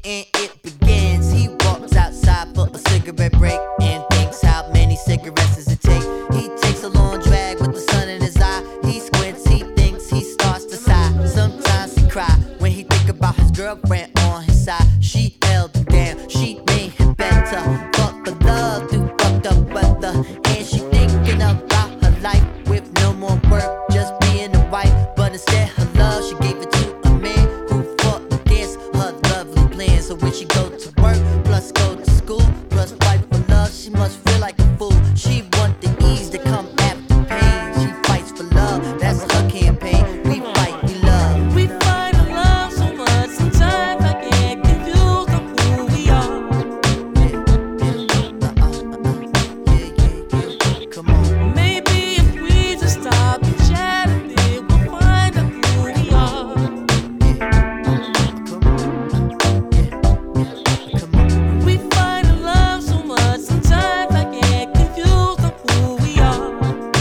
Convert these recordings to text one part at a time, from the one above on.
and it begins. He walks outside for a cigarette break and thinks how many cigarettes does it take. He takes a long drag with the sun in his eye. He squints, he thinks, he starts to sigh. Sometimes he cry when he think about his girlfriend on his side. She held him down, she made him better. Fuck for love through fucked up weather. And she thinking about her life with no more work, just being a wife. But instead her love, she gave it to a man who fought against her lovely plans. So when she go to work, plus go to school, plus fight for love, she must feel like a fool. She want the ease to come after pain. She fights for love, that's her campaign. We fight, we love. We fight and love so much, sometimes I get confused on who we are. Come on. Maybe if we just stop and chat a bit, we'll find out who we are. We fight and love so much, sometimes I get confused on who we are.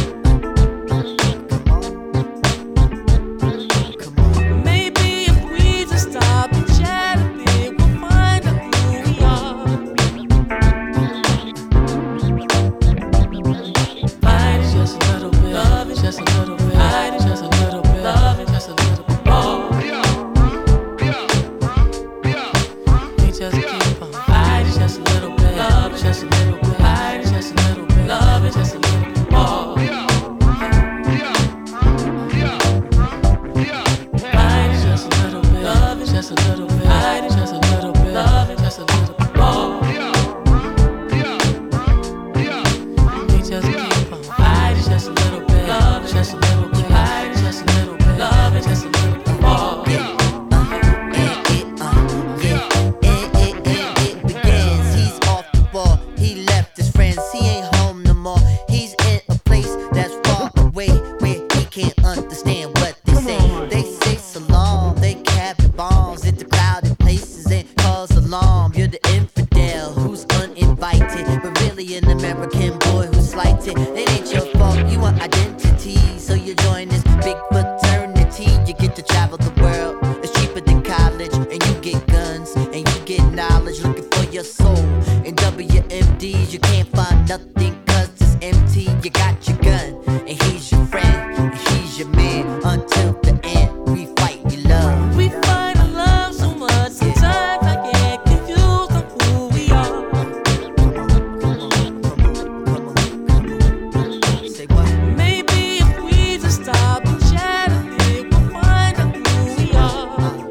Maybe if we just stop and chat a bit, we'll find out who we are. Fight is just a little bit, love is just a little bit, fight is just a little bit, love is just a little bit more. We just keep on. Fight is just a little bit, love is just a little bit, fight is just a little bit, love is just a little bit more. Fight is just a little bit, love is just a little bit, fight is just a little bit, love is just a little bit more. We just keep on. Fight is just a little bit, love is just a little bit, fight is just a little bit, love is just a little bit more. It begins. He's off the ball. He left his friends. He ain't home no more. He's in a place that's far away where he can't understand what they say. They say so long. They carry bombs into crowded places and cause alarm. You're the infidel who's uninvited, but really an American boy who's slighted. It ain't your fault. You want identity, so you join this big fraternity. You get to travel the world. It's cheaper than college, and you get guns and you get knowledge. Looking for your soul in WMDs. You can't find nothing 'cause it's empty. You got your gun, and he's your friend, and he's your man until the end. We fight, we love. We fight and love so much, sometimes I get confused on who we are. Say what? Maybe if we just stop and chat a bit, we'll find out who we are.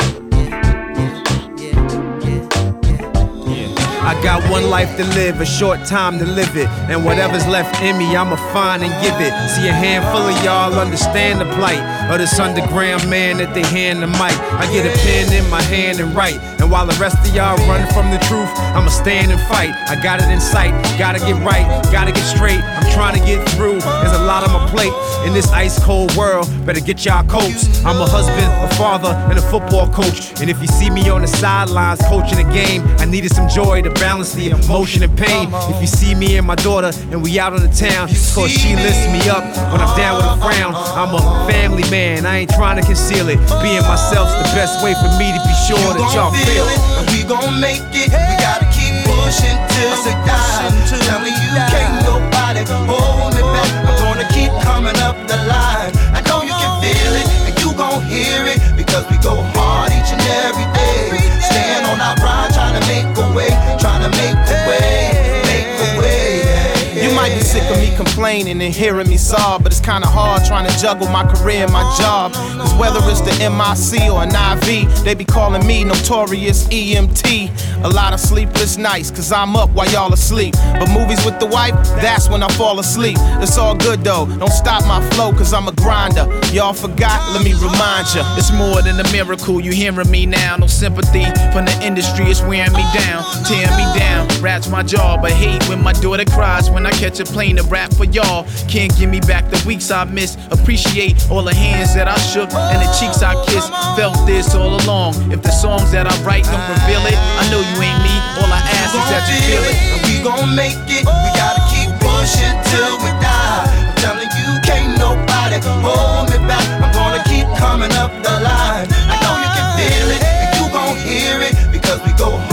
I got one life to live, a short time to live it. And whatever's left in me, I'ma find and give it. See, a handful of y'all understand the plight of this underground man that they hand the mic. I get a pen in my hand and write. And while the rest of y'all run from the truth, I'ma stand and fight. I got it in sight, gotta get right, gotta get straight. I'm trying to get through, there's a lot on my plate. In this ice cold world, better get y'all coats. I'm a husband, a father, and a football coach. And if you see me on the sidelines coaching a game, I needed some joy to balance the emotion and pain. If you see me and my daughter and we out on the town, cause she lifts me up when I'm down with a frown. I'm a family man, I ain't trying to conceal it. Being myself's the best way for me to be sure that y'all feel it. And we gon' make it. We gotta keep pushing till we die. Telling you can't nobody hold me back. I'm gonna keep coming up the line. I know you can feel it and you gon' hear it, because we go hard each and every day. Staying on our grind, trying to make a way, trying to make a way, make a way. You might be sick of me complaining and hearing me sob, but it's kinda hard trying to juggle my career and my job. Cause whether it's the MIC or an IV, they be calling me Notorious EMT. A lot of sleepless nights, cause I'm up while y'all asleep. But movies with the wife, that's when I fall asleep. It's all good though, don't stop my flow, cause I'm a grinder. Y'all forgot, let me remind ya. It's more than a miracle, you hearing me now. No sympathy from the industry, it's wearing me down, tearing me down. Rats my jaw, but hate when my daughter cries when I catch a plane to rap for y'all. Can't give me back the weeks I missed. Appreciate all the hands that I shook and the cheeks I kissed. Felt this all along. If the songs that I write don't reveal it, I know you ain't me. All I ask is that you feel it. And we gon' make it. We gotta keep pushing till we die. I'm telling you, can't nobody hold me back. I'm gonna keep coming up the line. I know you can feel it and you gon' hear it, because we go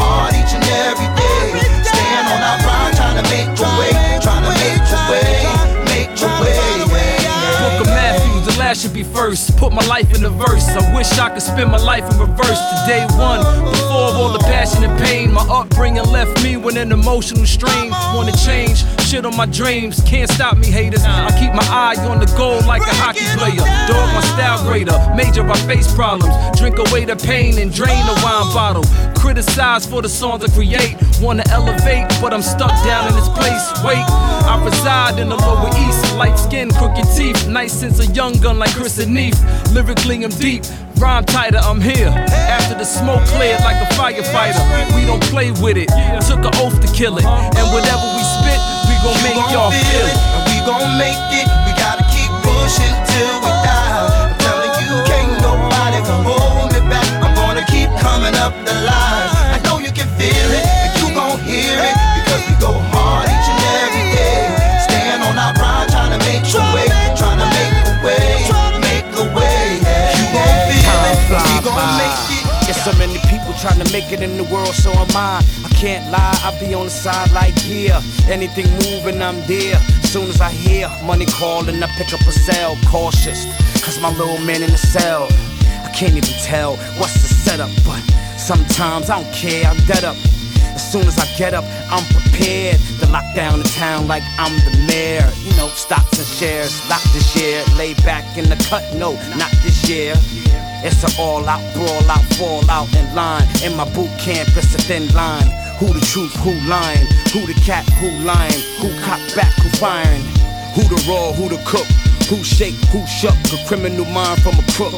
verse, put my life in the verse. I wish I could spend my life in reverse to day one. Before all the passion and pain, my upbringing left me with an emotional strain. Wanna change, shit on my dreams, can't stop me haters. I keep my eye on the goal like a hockey player. Dog my style greater, major I face problems. Drink away the pain and drain the wine bottle. Criticize for the songs I create. Wanna elevate, but I'm stuck down in this place. Wait, I reside in the Lower East. Light skin, crooked teeth, nice sense of young gun like Chris and Neef. Lyrically I'm deep, rhyme tighter, I'm here. After the smoke cleared like a firefighter, we don't play with it. Took an oath to kill it, and whatever we spit, we gon' make y'all feel it. And we gon' make it. We gotta keep pushing till we die. I'm telling you, can't nobody hold me back. I'm gonna keep coming up the line. I know you can feel it, and you gon' hear it, because we go hard each and every day. Stand on our grind, trying to make a way, trying to make a way, make a way. You gon' feel it, we gon' make it. There's so many people trying to make it in the world, so am I. I can't lie, I be on the side like, yeah, anything moving, I'm there. Soon as I hear money calling, I pick up a cell, cautious, cause my little man in the cell. I can't even tell what's the setup, but sometimes I don't care, I'm dead up. As soon as I get up, I'm prepared to lock down the town like I'm the mayor. You know, stocks and shares, lock this year. Lay back in the cut, no, not this year. It's an all-out, brawl-out, fall-out in line. In my boot camp, it's a thin line. Who the truth, who lying? Who the cat, who lying? Who cop back, who firing? Who the raw, who the cook? Who shake, who shook? A criminal mind from a crook.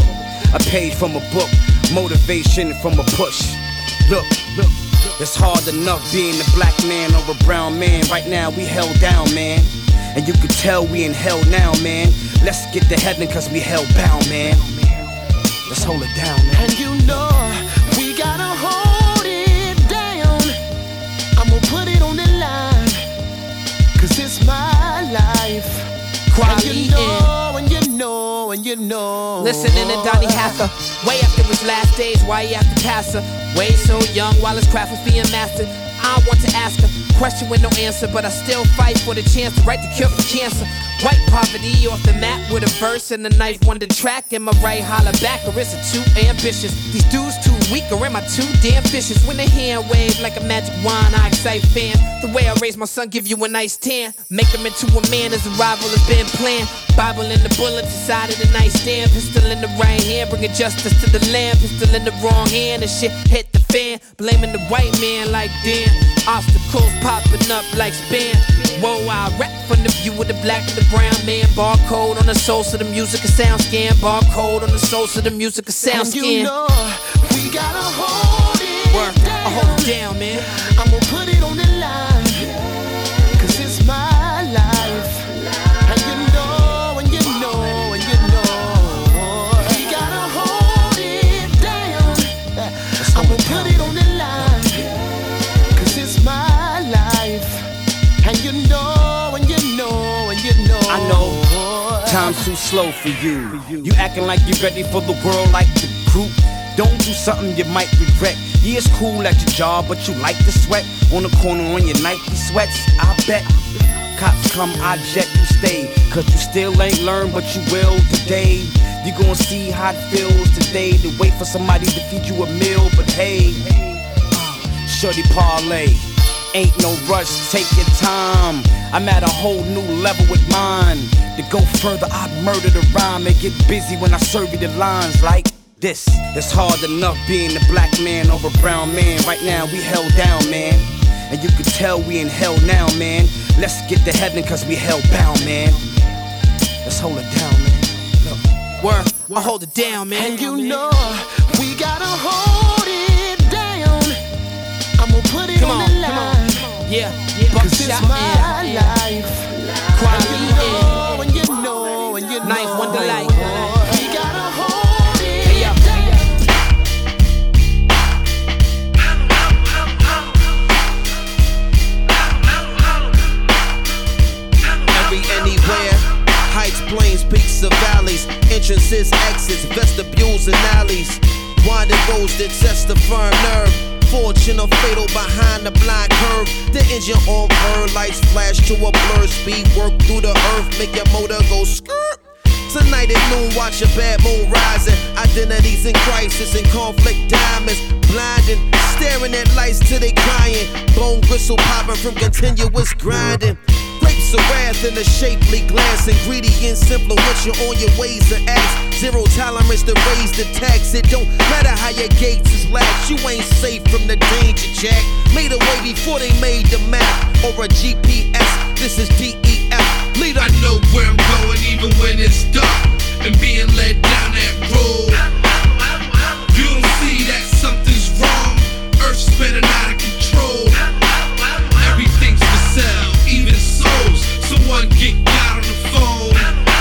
A page from a book, motivation from a push. Look, it's hard enough being a black man or a brown man. Right now we held down, man. And you can tell we in hell now, man. Let's get to heaven cause we hell bound, man. Let's hold it down, man. And you know, we gotta hold it down. I'm gonna put it on the line, cause it's my life. Quality and you know, and you know, and you know. Listening to Donnie Hacker, way after his last days, why he have to pass her? Way so young while his craft was being mastered. I want to ask her, question with no answer, but I still fight for the chance to write the cure for cancer. White poverty off the map with a verse and a knife wonder track. Am I right? Holler back, or is it too ambitious? These dudes too weak, or am I too damn vicious? When the hand wave like a magic wand, I excite fans. The way I raise my son, give you a nice tan. Make him into a man, his arrival has been planned. Bible in the bullet, inside of the nightstand. Pistol in the right hand, bringing justice to the land. Pistol in the wrong hand, and shit hit the fan. Blaming the white man like damn. Obstacles popping up like span. Whoa, I rap from the view of the black and the brown man. Barcode on the soul so the music a sound scan. Barcode on the soul so the music a sound scan. And you know, we gotta hold it down. I hold it down, man. I'm gonna put it on the line, cause it's my life. And you know, and you know, and you know, we gotta hold it down. I'm gonna put it on the line, cause it's my life. And you know, and you know, and you know. I know, time's too slow for you. You acting like you ready for the world like the group. Don't do something you might regret. Yeah, it's cool at your job, but you like the sweat. On the corner on your Nike sweats, I bet. Cops come, I jet, you stay. Cause you still ain't learned, but you will today. You gon' see how it feels today to wait for somebody to feed you a meal. But hey, shorty parlay. Ain't no rush, take your time. I'm at a whole new level with mine. To go further, I'd murder the rhyme and get busy when I serve you the lines like this. It's hard enough being a black man or a brown man. Right now we held down, man. And you can tell we in hell now, man. Let's get to heaven cause we hell bound, man. Let's hold it down, man. Look. Word, I hold it down, man. And you know, we gotta hold it down. I'm gonna put it on the line. Yeah, cause it's my life. Quality and you know, and you know, and you know. Knife Wonder Light. We gotta hold it down. Every anywhere, heights, plains, peaks, or valleys, entrances, exits, vestibules, and alleys. Winding roads that test the firm nerve. Fortune or fatal behind the blind curve. The engine on burn, lights flash to a blur. Speed work through the earth, make your motor go skirt. Tonight at noon, watch a bad moon rising. Identities in crisis and conflict diamonds. Blinding, staring at lights till they crying. Bone gristle popping from continuous grinding. Grapes of wrath in a shapely glass. Ingredients influential on your ways to act. Zero tolerance to raise the tax. It don't matter how your gates is latched. You ain't safe from the danger, Jack. Made a way before they made the map or a GPS. This is DEF. Leader. I know where I'm going even when it's dark and being led down that road. You don't see that something's wrong. Earth's spinning out of control. Everything's for sale, even souls. Someone get God on the phone.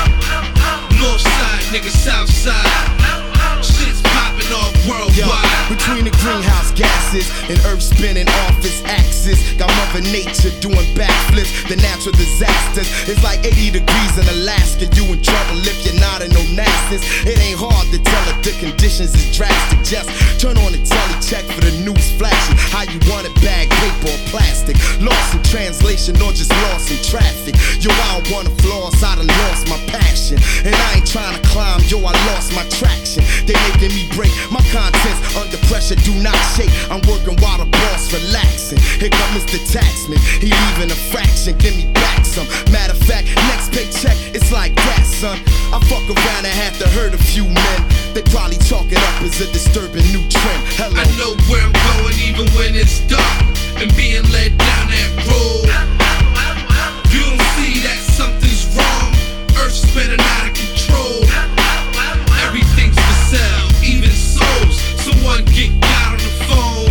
North side, nigga, south side. Shit's popping off worldwide. Between the greenhouse gases and earth spinning off its axis, got Mother Nature doing backflips. The natural disasters, it's like 80 degrees in Alaska. You in trouble if you're not in no NASA's. It ain't hard to tell if the conditions is drastic. Just turn on the telly, check for the news flashing. How you want it, bag, paper, or plastic. Lost in translation or just lost in traffic. Yo, I don't wanna floss, I done lost my passion. And I ain't trying to climb, yo, I lost my traction. They making me break my contents under pressure, do not shake. I'm working while the boss relaxing. Here come Mr. Taxman, he leaving a fraction, give me back some. Matter of fact, next paycheck, it's like that, son. I fuck around and have to hurt a few men. They probably chalk it up as a disturbing new trend. Hello. I know where I'm going even when it's dark and being led down that road. You don't see that something's wrong. Earth's spinning out of control. Everything's for sale, even souls. Someone get God on the phone.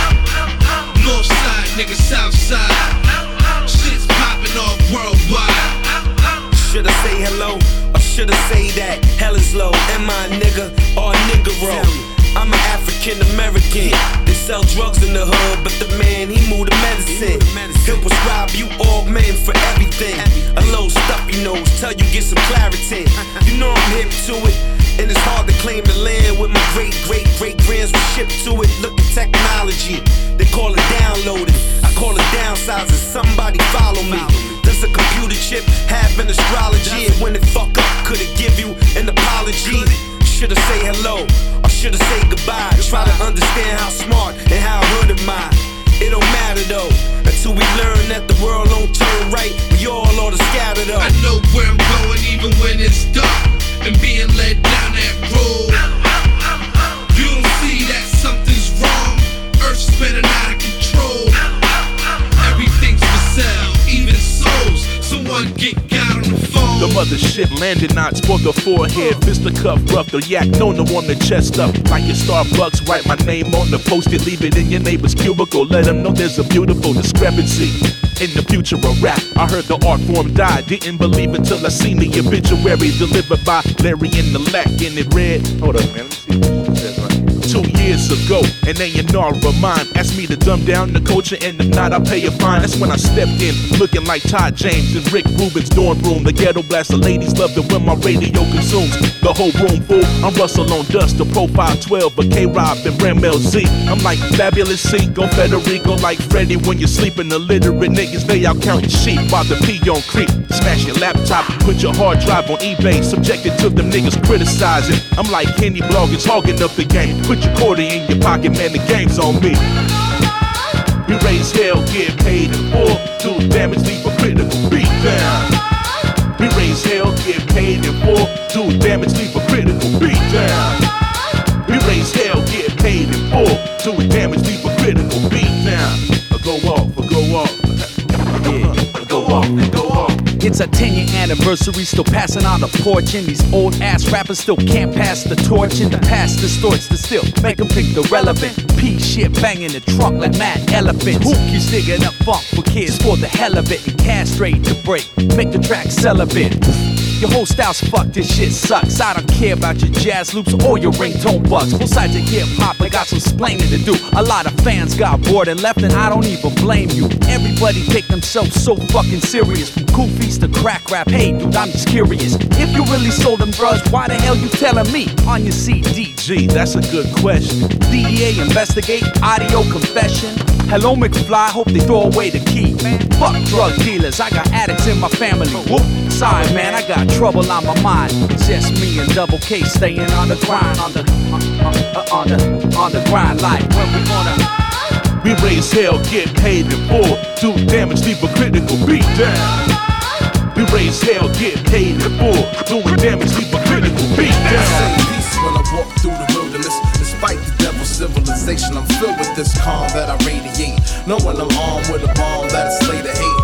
North side, nigga, south side. Shit's popping off worldwide. Should I say hello or should I say that? Hell is low, am I a nigga or a niggero? I'm an African American. They sell drugs in the hood, but the man, he move the medicine. He'll prescribe you all men for everything. A little stuffy nose, tell you get some clarity. You know I'm hip to it, and it's hard to claim the land with my great-great-great-grands were shipped to it. Look at technology, they call it downloading. I call it downsizing, somebody follow me. Does a computer chip have an astrology? And when it fuck up, could it give you an apology? Should I say hello or should I say goodbye? Try to understand how smart and how hood am I. It don't matter though, until we learn that the world don't turn right. We all ought to scatter though. I know where I'm going even when it's dark and being led down that road. You don't see that something's wrong. Earth's spinning out of control. Everything's for sale, even souls. Someone get God on the phone. The mothership landing knots for the forehead. Fisticuff rough, the yak known to warm the chest up. Like your Starbucks, write my name on the post-it. Leave it in your neighbor's cubicle. Let them know there's a beautiful discrepancy in the future of rap. I heard the art form died. Didn't believe it till I seen the obituary delivered by Larry in the Lack. And it read, hold up, man, let me see what it says right here. 2 years ago, an A&R of mine asked me to dumb down the culture, and if not, I'll pay a fine. That's when I stepped in, looking like Todd James and Rick Rubin's dorm room. The ghetto blaster ladies love it when my radio consumes the whole room full. I'm Russell on Dust, the Profile 12, but K-Rob and Ram LZ. I'm like Fabulous C, go Federico like Freddy. When you're sleeping, illiterate niggas, they out counting sheep while the peon creep. Smash your laptop, put your hard drive on eBay, subjected to them niggas criticizing. I'm like Kenny Bloggers hogging up the game. Put your quarter in your pocket, man, the game's on me. We raise hell, get paid in full. Do damage, leave a critical beat down. We raise hell, get paid in full. Do damage, leave a critical beat down. We raise hell, get paid in full. Do damage, leave a critical beat down. Go off, go off. Yeah, go off, go off. It's a 10-year anniversary, still passing on the porch. And these old-ass rappers still can't pass the torch. And the past distorts the still, make them think the relevant. P shit banging the trunk like mad elephants. Who keeps digging up funk for kids for the hell of it? And castrate the break, make the track celibate. Your whole style's fucked, this shit sucks. I don't care about your jazz loops or your ringtone bucks. Both sides of hip-hop, I got some splaining to do. A lot of fans got bored and left, and I don't even blame you. Everybody take themselves so fucking serious. From goofies to crack rap, hey dude, I'm just curious. If you really sold them drugs, why the hell you telling me on your CD? Gee, that's a good question. DEA investigate, audio confession. Hello McFly, hope they throw away the key. Man, fuck drug dealers, I got addicts in my family. Whoop, sorry man, I got trouble on my mind. Just me and Double K staying on the grind, on the grind. Like when we gonna. We raise hell, get paid in full. Do damage, leave a critical beat down. We raise hell, get paid in full. Doing damage, leave a critical beat down. I say peace when I walk through the wilderness. Despite the devil's civilization, I'm filled with this calm that I radiate. Knowing I'm armed with a bomb that'll slay the hate.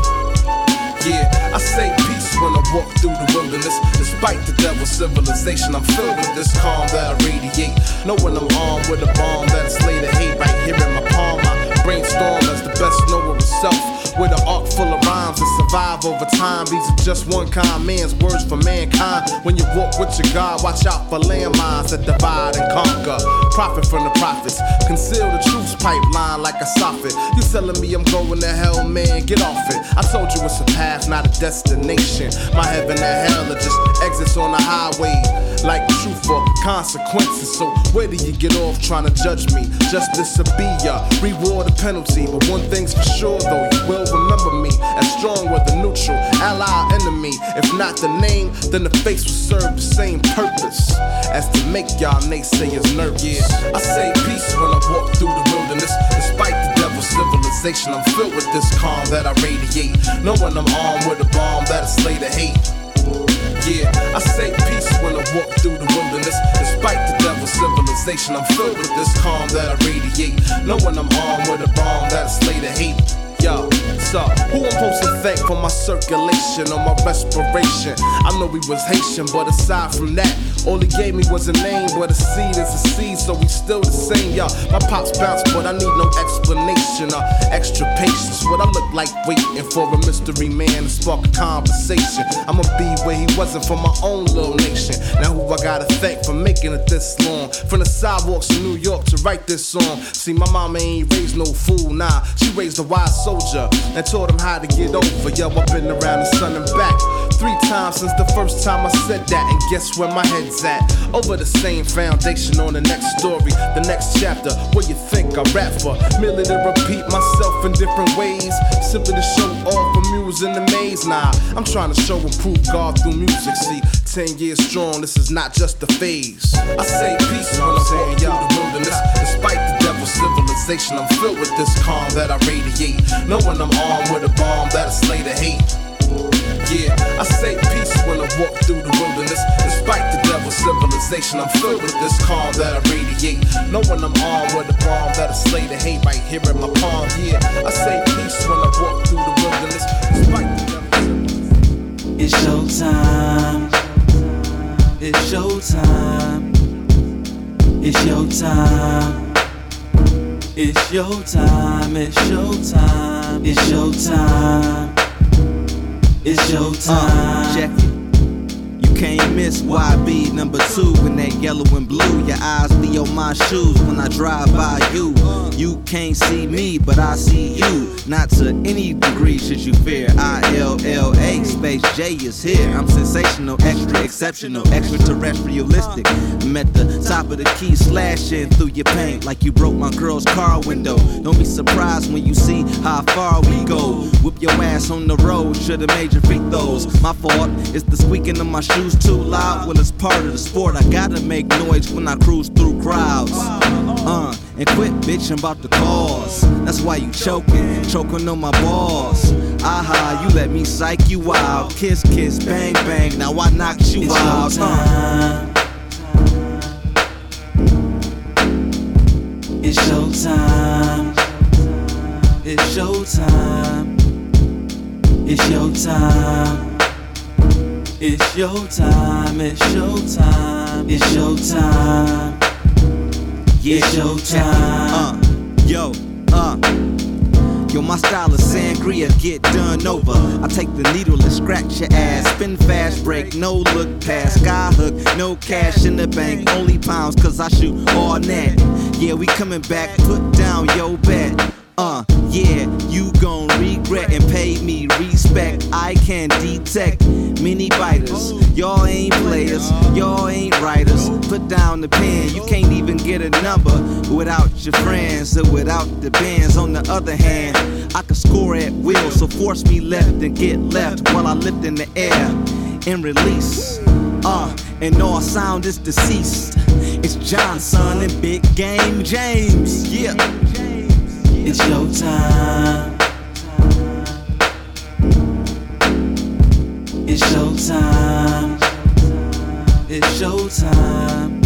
Yeah, I say peace when I walk through the wilderness. Despite the devil's civilization, I'm filled with this calm that I radiate. Knowing I'm armed with a bomb that'll slay the hate. Right here in my palm, I brainstorm as the best knower of self. With an arc full of rhymes and survive over time. These are just one kind man's words for mankind. When you walk with your God, watch out for landmines that divide and conquer. Profit from the prophets, conceal the truth's pipeline like a soffit. You telling me I'm going to hell, man, get off it. I told you it's a path, not a destination. My heaven and hell are just exits on the highway. Like truth or consequences. So where do you get off trying to judge me? Justice will be ya reward or penalty. But one thing's for sure though, you will remember me as strong with the neutral ally or enemy. If not the name, then the face will serve the same purpose as to make y'all naysayers nervous. Yeah, I say peace when I walk through the wilderness. Despite the devil's civilization, I'm filled with this calm that I radiate. Knowing I'm armed with a bomb that'll slay the hate. Yeah, I say peace when I walk through the wilderness. Despite the devil's civilization, I'm filled with this calm that I radiate. Knowing I'm armed with a bomb that'll slay the hate. Yo, so who I'm supposed to thank for my circulation or my respiration? I know he was Haitian, but aside from that, all he gave me was a name, but a seed is a seed, so we still the same, yo. My pops bounce, but I need no explanation or extra patience. What I look like waiting for a mystery man to spark a conversation. I'ma be where he wasn't for my own little nation. Now who I gotta thank for making it this long? From the sidewalks of New York to write this song. See, my mama ain't raised no fool, nah. She raised a wise soldier and taught him how to get over. Yo, I've been around the sun and back 3 times since the first time I said that. And guess where my head's at? Over the same foundation on the next story, the next chapter. What you think I rap for? Merely to repeat myself in different ways, simply to show off, amuse and amaze. Nah, I'm trying to show and prove God through music. See, 10 years strong, this is not just a phase. I say peace when I'm saying y'all the wilderness. Despite the devil's civilization, I'm filled with this calm that I radiate. Knowing I'm armed with a bomb that'll slay the hate. Yeah, I say peace when I walk through the wilderness. Despite the devil's civilization, I'm filled with this calm that I radiate. Knowing I'm armed with a bomb that'll slay the hate right here in my palm. Yeah, I say peace when I walk through the wilderness. Despite the devil's civilization. It's showtime. It's showtime. It's your time. It's your time. It's showtime. It's your time. It's your time. Check it. You can't miss YB number 2 in that yellow and blue. Your eyes be on my shoes when I drive by you. You can't see me, but I see you. Not to any degree should you fear. ILLA, Space J is here. I'm sensational, extra exceptional, extraterrestrialistic. I'm at the top of the key, slashing through your paint like you broke my girl's car window. Don't be surprised when you see how far we go. Whip your ass on the road, should've made your free throws. My fault, it's the squeaking of my shoes too loud. Well, it's part of the sport. I gotta make noise when I cruise through crowds. And quit bitching about the cause. That's why you choking on my balls. Aha, you let me psych you out. Kiss, kiss, bang, bang. Now I knocked you out. It's showtime. It's showtime. It's your time. It's your time. It's showtime. It's your time. Yeah, it's your time. Yo, my style is sangria, get done over. I take the needle and scratch your ass. Spin fast break, no look past. Sky hook, no cash in the bank. Only pounds, cause I shoot all net. Yeah, we coming back, put down your bet. Yeah, you gon' regret and pay me respect. I can detect many biters. Y'all ain't players, y'all ain't writers. Put down the pen, you can't even get a number without your friends or without the bands. On the other hand, I can score at will, so force me left and get left while I lift in the air. and release. And all sound is deceased. It's Johnson and Big Game James. Yeah. It's your time. It's showtime. It's showtime.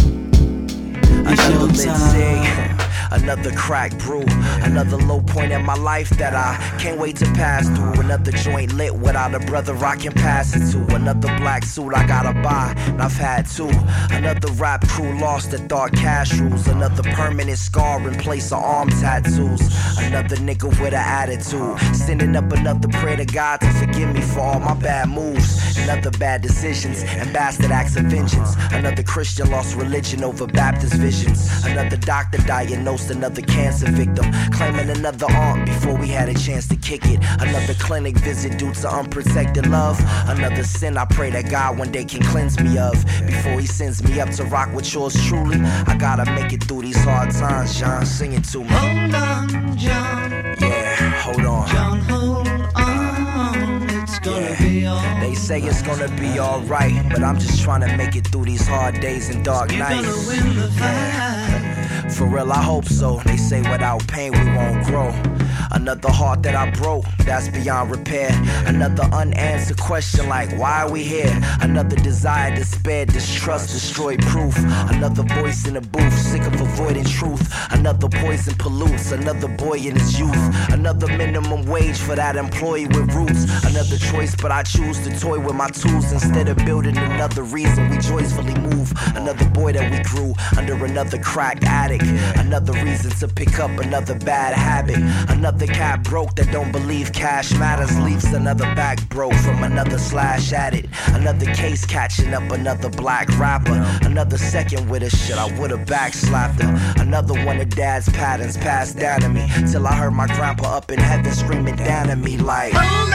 It's showtime. Another crack brew, another low point in my life that I can't wait to pass through. Another joint lit without a brother I can pass it to. Another black suit I gotta buy, and I've had two. Another rap crew lost that thought cash rules. Another permanent scar in place of arm tattoos. Another nigga with an attitude, sending up another prayer to God to forgive me for all my bad moves. Another bad decisions and bastard acts of vengeance. Another Christian lost religion over Baptist visions. Another doctor diagnosed another cancer victim, claiming another aunt before we had a chance to kick it. Another clinic visit due to unprotected love. Another sin I pray that God one day can cleanse me of before he sends me up to rock with yours truly. I gotta make it through these hard times, John, sing it to me. Hold on, John. Yeah, hold on. John, hold on. It's gonna be alright. They say it's gonna be alright, but I'm just trying to make it through these hard days and dark nights. You're gonna win the fight. For real, I hope so. They say without pain we won't grow. Another heart that I broke, that's beyond repair. Another unanswered question like, why are we here? Another desire, despair, distrust, destroyed proof. Another voice in the booth, sick of avoiding truth. Another poison pollutes, another boy in his youth. Another minimum wage for that employee with roots. Another choice, but I choose to toy with my tools instead of building another reason we joyfully move. Another boy that we grew under another crack addict. Another reason to pick up another bad habit. Another cat broke that don't believe cash matters. Leaves another back broke from another slash addict. Another case catching up another black rapper. Another second with a shit I would've backslapped her. Another one of dad's patterns passed down to me till I heard my grandpa up in heaven screaming down at me like, hold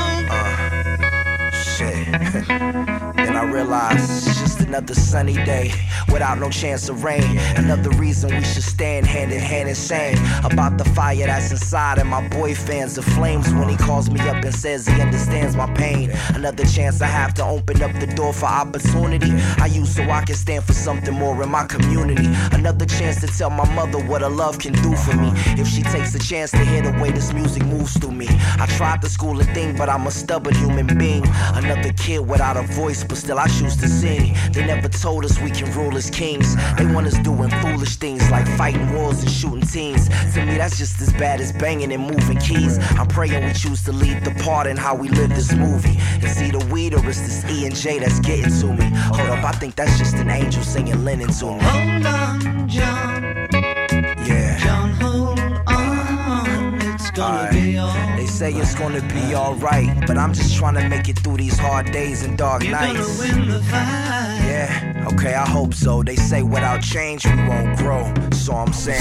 on. Shit. Then I realized it's just another sunny day without no chance of rain. Another reason we should stand hand in hand and sing about the fire that's inside, and my boy fans the flames when he calls me up and says he understands my pain. Another chance I have to open up the door for opportunity I use so I can stand for something more in my community. Another chance to tell my mother what her love can do for me if she takes a chance to hear the way this music moves through me. I tried to school a thing, but I'm a stubborn human being. Another kid without a voice, but still I choose to sing. They never told us we can rule as kings. They want us doing foolish things like fighting wars and shooting teams. To me, that's just as bad as banging and moving keys. I'm praying we choose to lead the part in how we live this movie. Is he the weed or is this E and J that's getting to me? Hold up, I think that's just an angel singing linen to me. Hold on, John. Yeah. John, hold on. It's gonna be alright. They say it's gonna be alright, but I'm just trying to make it through these hard days and dark nights. You're gonna win the fight. Yeah, okay, I hope so. They say without change we won't grow, so I'm saying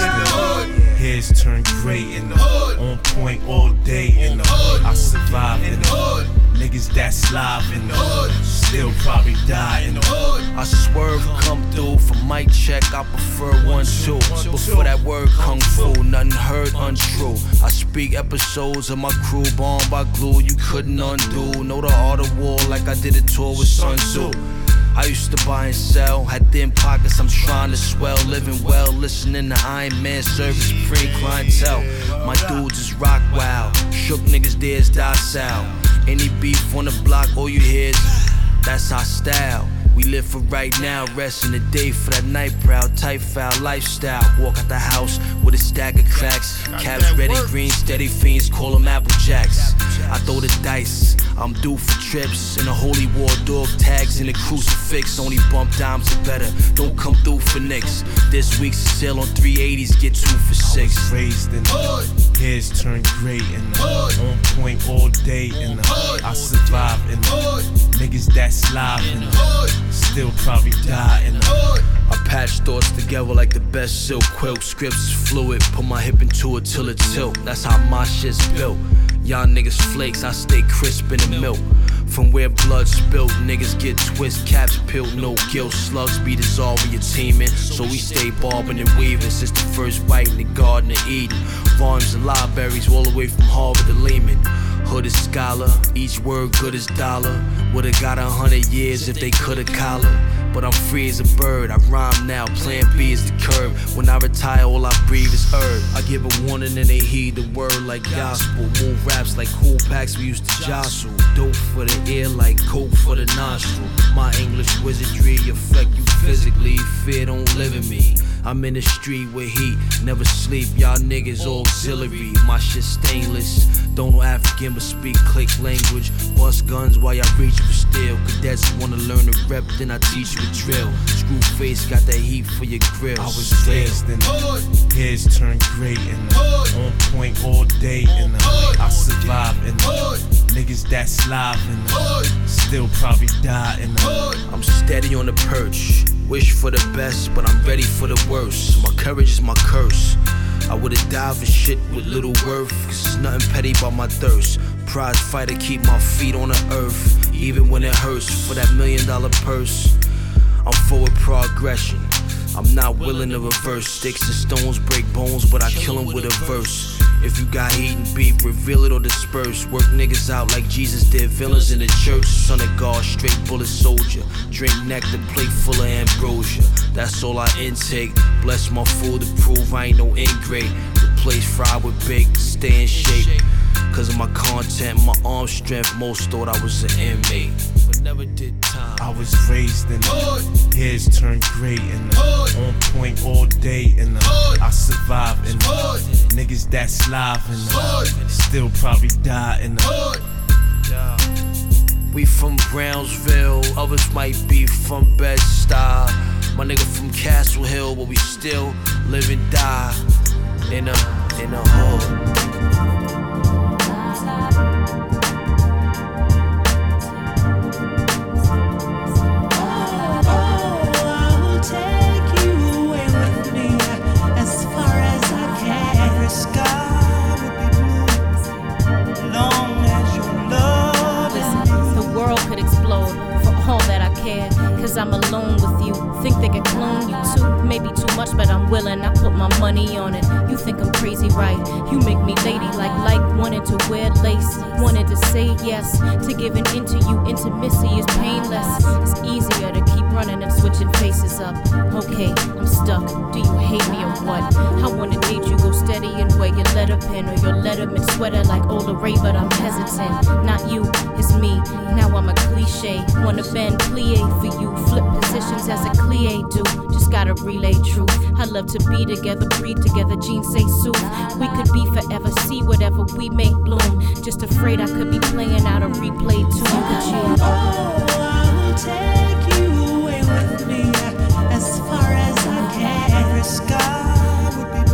heads turn gray in the hood, on point all day in the hood. I survive in the hood. Niggas that slide in the hood, still probably die in the hood. I swerve, come through for mic check. I prefer 1-2. Before that word kung fu, nothing heard untrue. I speak episodes of my crew, bombed by glue you couldn't undo. Know the art of war like I did a tour with Sun Tzu. I used to buy and sell, had thin pockets, I'm trying to swell. Living well, listening to Iron Man, service supreme clientele. My dudes is rock wild, shook niggas theirs docile. Any beef on the block, all you hear is, that's our style. We live for right now, rest in the day for that night proud, tight foul lifestyle. Walk out the house with a stack of cracks, cabs ready, green, steady fiends, call them Apple Jacks. I throw the dice, I'm due for trips, in a holy war, dog tags in a crucifix. Only bump dimes are better, don't come through for nicks. This week's sale on 380s, get 2 for 6. Raised in the hood, heads turn gray in the hood, on point all day in the hood. I survive in the hood, niggas that slide in the hood, still probably die in the hood. I patch thoughts together like the best silk quilt. Scripts is fluid, put my hip into it till it tilt. That's how my shit's built. Y'all niggas flakes, I stay crisp in the milk. From where blood spilt, niggas get twist, caps peeled, no guilt. Slugs be dissolving your teaming, so we stay bobbing and weaving since the first bite in the Garden of Eden. volumes of libraries all the way from Harvard to Lehman. Hood is scholar, each word good as dollar. Would've got 100 years if they could've collar. But I'm free as a bird, I rhyme now, plan B is the curb. When I retire, all I breathe is herb. I give a warning and they heed the word like gospel. Move raps like cool packs we used to jostle. Dope for the ear like coke for the nostril. My English wizardry affect you physically, fear don't live in me. I'm in the street with heat, never sleep, y'all niggas auxiliary. My shit stainless, don't know African but speak click language. Bust guns while y'all reach for steel. Cadets wanna learn to rep, then I teach you a drill. Screw face got that heat for your grill. I was raised in the heads turn gray in the on point all day in the I survive in the niggas that slide in the still probably die in the I'm steady on the perch, wish for the best, but I'm ready for the worst. My courage is my curse. I would've died for shit with little worth, cause there's nothing petty about my thirst. Prize fighter, keep my feet on the earth, even when it hurts. For that $1 million purse, I'm forward progression. I'm not willing to reverse. Sticks and stones break bones, but I kill them with a verse. If you got heat and beef, reveal it or disperse. Work niggas out like Jesus did villains in the church. Son of God, straight bullet soldier. Drink nectar, plate full of ambrosia. That's all I intake. Bless my food to prove I ain't no ingrate. Replace fried with baked, stay in shape. Cause of my content, my arm strength, most thought I was an inmate, but never did time. I was raised in the heads turn gray in the on point all day in the I survive in the niggas that slide in the still probably die in the We from Brownsville, others might be from Bed-Stuy. My nigga from Castle Hill, but we still live and die in a hood. Cause I'm alone with you. Think they can clone you too? Maybe too much, but I'm willing. I put my money on it. You think I'm crazy, right? You make me ladylike, like wanted to wear lace, wanted to say yes to giving into you. Intimacy is painless. It's easier to keep running and switching faces up. Okay, I'm stuck. Do you hate me or what? I wanna date you, go steady and wear your letter pen or your Letterman sweater like Ola Ray, but I'm hesitant. Not you, it's me. Now I'm a cliche. Wanna bend plie for you. Flip positions as a clie do. Just gotta relay truth. I love to be together, breathe together, jeans say soothe. We could be forever, see whatever we make bloom. Just afraid I could be playing out a replay tune with you. I'll take you away with me as far as I can. The sky would be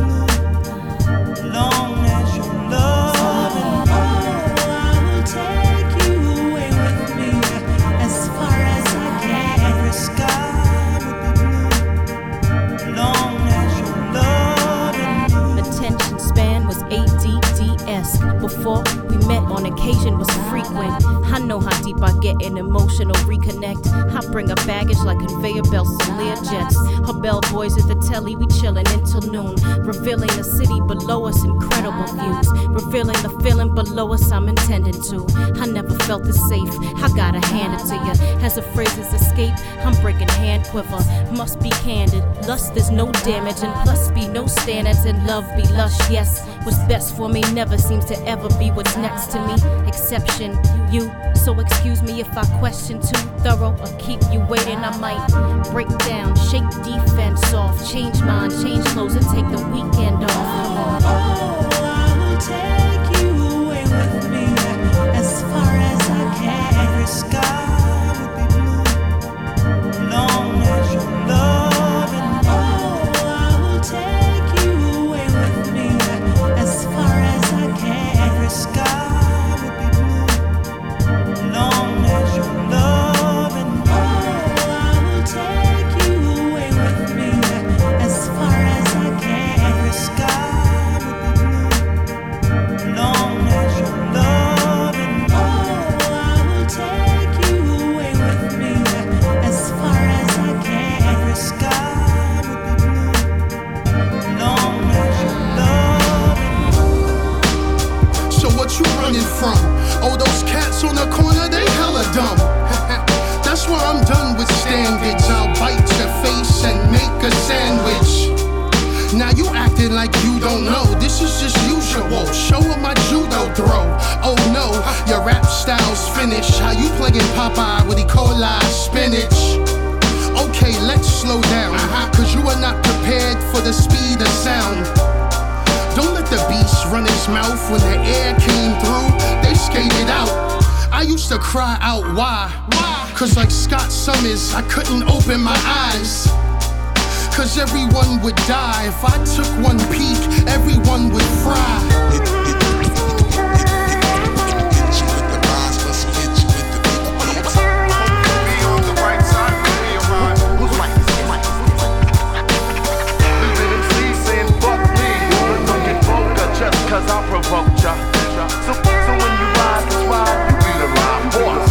blue, long as your love and I'll take you away with me as far as I can. The sky would be blue, long as your love and attention span was ADD-esque. Before we met on occasion was frequent. I know how deep I get in emotional reconnect. I bring up baggage like conveyor belts and Lear jets. Her bellboys at the telly, we chillin' until noon. Revealing the city below us, incredible views. Revealing the feeling below us, I'm intending to. I never felt this safe, I gotta hand it to you. As the phrases escape, I'm breaking hand quiver. Must be candid, lust there's no damage. And plus be no standards, and love be lush, yes. What's best for me never seems to ever be what's next to me. Exception, you. So excuse me if I question too thorough or keep you waiting. I might break down, shake defense off, change mind, change clothes and take the weekend off. Come on. I'll take you away with me as far as I can. The sky would be blue, long as your love and I'll take you away with me as far as I can. The sky would be blue, long as your love and I'll take you away with me as far as I can. The sky from? Oh, those cats on the corner, they hella dumb. That's why I'm done with standards. I'll bite your face and make a sandwich. Now you acting like you don't know. This is just usual. Show 'em my judo throw. Oh no, your rap style's finished. How you playing Popeye with E. coli spinach? Okay, let's slow down, cause you are not prepared for the speed of sound. Don't let the beast run his mouth. When the air came through, they skated out. I used to cry out, why? Cause like Scott Summers, I couldn't open my eyes. Cause everyone would die. If I took one peek, everyone would fry. Cause I provoked ya. So when you ride this ride, you be the ride horse.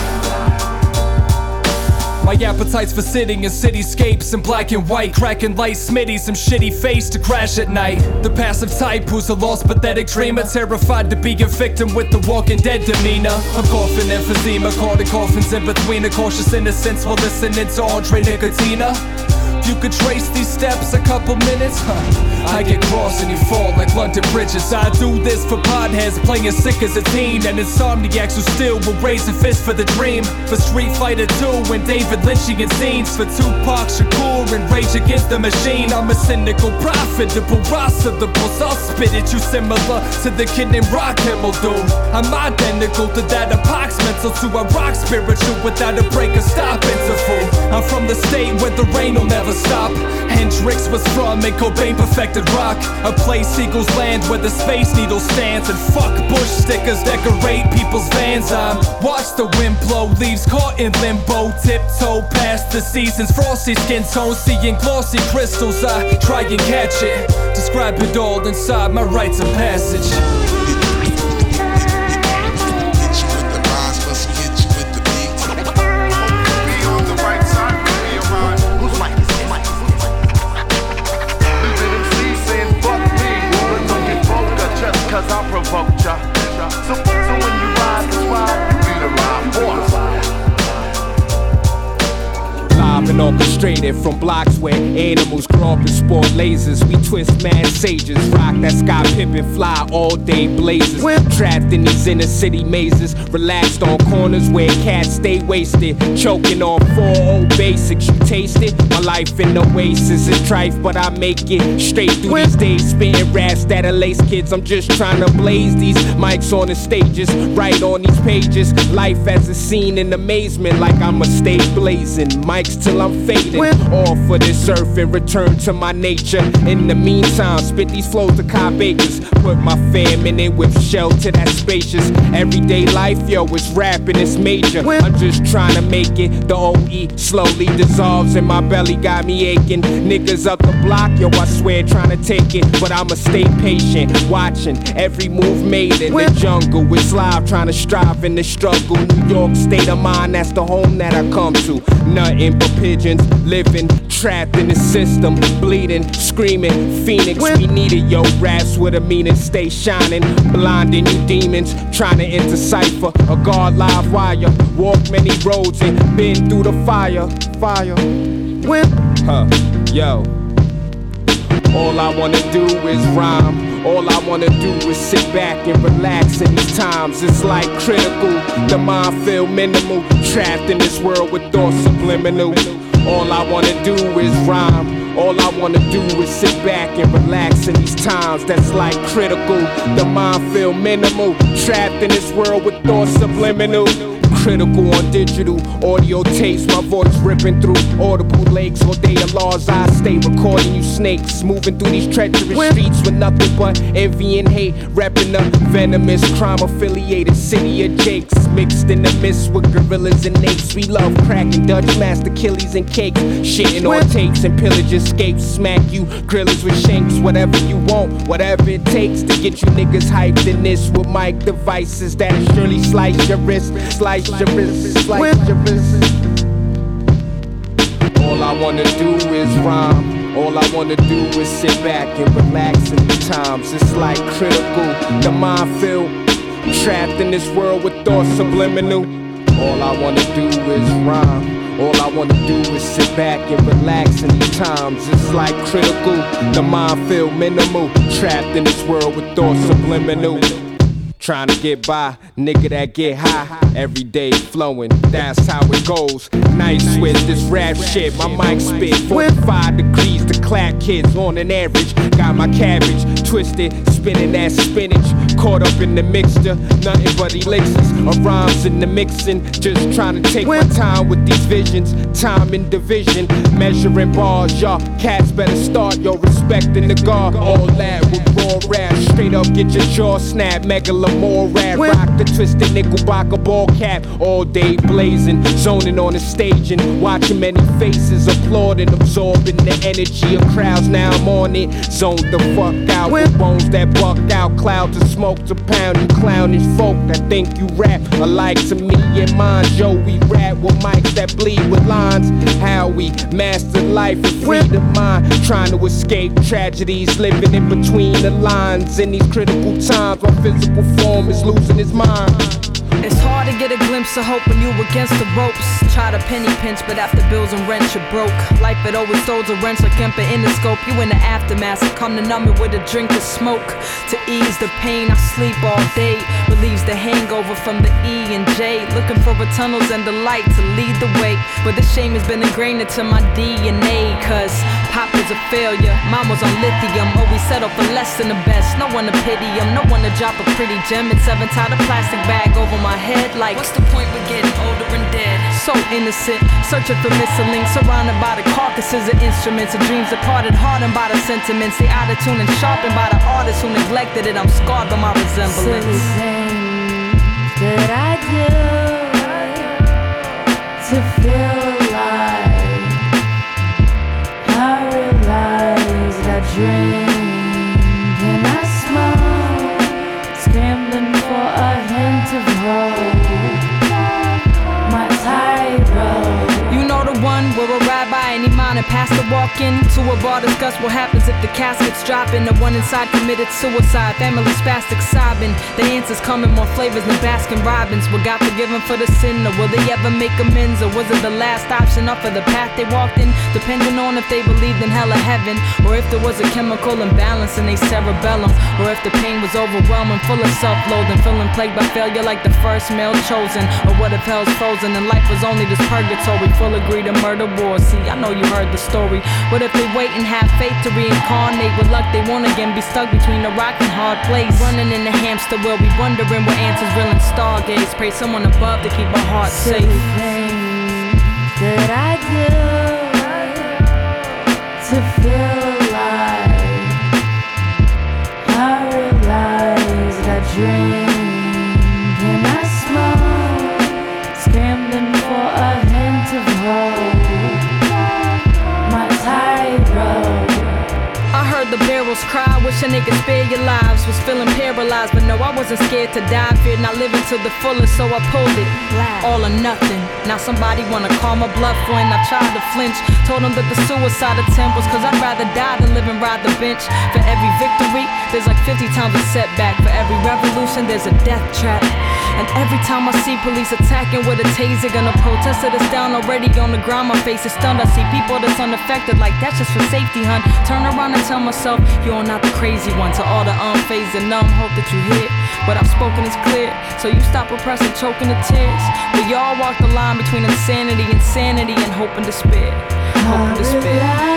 My appetite's for sitting in cityscapes in black and white, cracking light smitty, some shitty face to crash at night. The passive type who's a lost pathetic dreamer, terrified to be a victim with the Walking Dead demeanor. I'm coughing emphysema, caught in coffins in between a cautious innocence while listening to Andre Nicotina. You could trace these steps a couple minutes, I get cross and you fall like London bridges. I do this for podheads playing sick as a teen, and insomniacs who still will raise a fist for the dream. For Street Fighter 2 and David Lynchian scenes, for Tupac Shakur and Rage Against the Machine. I'm a cynical prophet, the boss of the boss. I'll spit at you similar to the kid named Rakim will do. I'm identical to that of Pac's mental, to a rock spiritual without a break or stop interval. I'm from the state where the rain will never stop. Hendrix was from and Cobain perfected rock. A place Eagles land where the Space Needle stands. And fuck bush stickers decorate people's vans. I'm watch the wind blow, leaves caught in limbo. Tiptoe past the seasons, frosty skin tone, seeing glossy crystals. I try and catch it, describe it all inside my rites of passage. Cause I provoked ya. So when you ride this ride, you be the ride horse. Live and orchestrated from blocks where animals grow up and sport lasers. We twist mad sages, rock that Scott Pippen, fly all day blazes. Trapped in these inner city mazes, relaxed on corners where cats stay wasted, choking on 4 basics. You taste it? My life in the oasis is trife, but I make it straight through these days. Spitting raps that are lace kids. I'm just trying to blaze these mics on the stages, right on these pages. Life as a scene in amazement, like I'ma stay blazing. Mics till I'm fading off of this earth and return to my nature. In the meantime, spit these flows to Cobb Acres, put my fam in it with shelter that's spacious. Everyday life, yo, it's rapping, it's major. I'm just trying to make it. The OE slowly dissolves and my belly got me aching. Niggas up the block, yo, I swear trying to take it, but I'ma stay patient, watching every move made in the jungle. It's live, trying to strive in the struggle. New York state of mind, that's the home that I come to. Nothing but pigeons living trapped in the system, bleeding, screaming. Phoenix, we needed yo raps with a meaning, stay shining, blinding you demons, trying to enter cipher. A guard live wire, walk many roads and been through the fire. Yo. All I wanna do is rhyme. All I wanna do is sit back and relax in these times. It's like critical, the mind feel minimal, trapped in this world with thoughts subliminal. All I wanna do is rhyme. All I wanna do is sit back and relax in these times. That's like critical, the mind feel minimal, trapped in this world with thoughts subliminal. Critical on digital, audio tapes, my voice ripping through audible lakes. All day of laws, I stay recording you snakes, moving through these treacherous streets with nothing but envy and hate, repping the venomous, crime-affiliated city of Jakes, mixed in the mist with gorillas and apes. We love cracking Dutch master Achilles and cakes, shitting on tapes and pillage escapes, smack you grillers with shanks, whatever you want, whatever it takes to get you niggas hyped in this with mic devices that'll surely slice your wrist, slice your wrist, slice your wrist. All I wanna do is rhyme. All I wanna do is sit back and relax in the times. It's like critical, the mind feel Trapped in this world with thoughts subliminal. All I wanna do is rhyme. All I wanna do is sit back and relax in these times. It's like critical, the mind feel minimal. Trapped in this world with thoughts subliminal. Trying to get by, nigga that get high. Every day flowing, that's how it goes. Nice with this rap shit, my mic spit 45 degrees to clap kids on an average. Got my cabbage twisted, spinning that spinach. Caught up in the mixture, nothing but elixirs of rhymes in the mixing. Just trying to take my time with these visions. Time in division, measuring bars. Y'all cats better start your respecting the guard. All that with raw rap, straight up get your jaw snapped. More rap, rock the twisted Knickerbocker ball cap. All day blazing, zoning on the stage and watching many faces applauding, absorbing the energy of crowds. Now I'm on it, zoned the fuck out with bones that buck out, clouds of smoke to pound. You clownish folk that think you rap alike to me and mine. Yo, we rap with mics that bleed with lines. How we master life and free the mind, trying to escape tragedies, living in between the lines. In these critical times, my physical form is losing his mind. It's hard to get a glimpse of hope when you against the ropes. Try to penny pinch, but after bills and rent you're broke. Life it always throws a wrench like Kemper in the scope. You in the aftermath, come to numb it with a drink of smoke. To ease the pain, I sleep all day. Relieves the hangover from the E and J. Looking for the tunnels and the light to lead the way. But this shame has been ingrained into my DNA. Cause Pop was a failure, Mom was on lithium. Always settle for less than the best. No one to pity him, no one to drop a pretty gem. It's 7 tied a plastic bag over my head. Like, what's the point with getting older and dead? So innocent, searching for missing links. Surrounded by the carcasses of instruments. And dreams departed, hardened by the sentiments. They out of tune and sharpened by the artists who neglected it. I'm scarred by my resemblance. Silly things that I do to feel alive. I realize I drink and I smoke, scrambling for a hint of hope. My tightrope. You know the one where a rabbi and imam and pastor walk into a bar, discuss what happens if the casket's dropping. The one inside committed suicide, family spastic sobbing. The answers come in more flavors than Baskin Robbins. What got forgiven for the sin, or will they ever make amends? Or was it the last option up for the path they walked in? Depending on if they believed in hell or heaven, or if there was a chemical imbalance in their cerebellum, or if the pain was overwhelming, full of self-loathing, feeling plagued by failure like the first male chosen. Or what if hell's frozen and life was only this purgatory, full of greed and murder wars? See, I know you heard the story. What if they wait and have faith to reincarnate? With luck they won't again be stuck between a rock and hard place. Running in the hamster wheel, we wondering what answers real and stargaze. Pray someone above to keep our hearts safe. Silly things that I do to feel alive. I realize I drink and I smoke, scrambling for a hint of hope. My tightrope. I heard the barrels cry, wishing they could spare your lives. Was feeling paralyzed, but no, I wasn't scared to die. Feared not living to the fullest, so I pulled it. All or nothing. Now somebody wanna call my bluff when I tried to flinch. Told them that the suicide attempt was cause I'd rather die than live and ride the bench. For every victory, there's like 50 times a setback. For every revolution, there's a death trap. And every time I see police attacking with a taser, gonna protest it, it's down already on the ground. My face is stunned. I see people that's unaffected, like that's just for safety, hun. Turn around and tell myself, you're not the crazy one. To all the unfazed and numb, hope that you hear what I've spoken is clear. So you stop repressing, choking the tears. We all walk the line between insanity and sanity, and hope and despair. Hope and despair.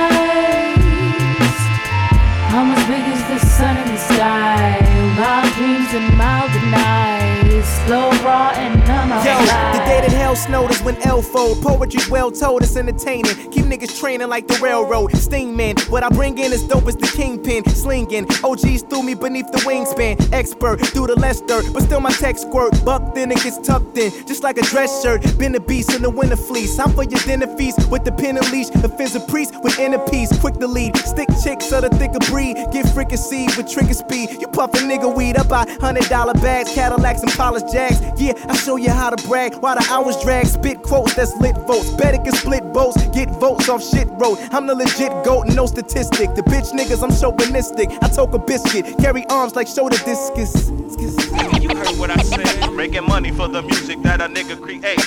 I'm as big as the sun in the sky. Wild dreams and mild denies. Slow, raw, and none of the day that hell snowed is when L fold. Poetry well told, it's entertaining. Keep niggas training like the railroad. Stingman, what I bring in is dope as the kingpin. Slinging, OGs threw me beneath the wingspan. Expert, through the less dirt, but still my tech squirt. Bucked in and gets tucked in, just like a dress shirt. Been a beast in the winter fleece. I'm for your dinner feast with the pin and leash. A fizz a priest with inner peace, quick to lead. Stick chicks of the thicker breed. Get fricasseed with trigger speed. You puffin' nigga weed up by $100 bags, Cadillacs and polished Jags. Yeah, I show you how to brag while the hours drag, spit quotes, that's lit votes. Bet it can split votes, get votes off shit road. I'm the legit goat, no statistic. The bitch niggas, I'm chauvinistic. I toke a biscuit, carry arms like shoulder discus. You heard what I said. Making money for the music that a nigga create.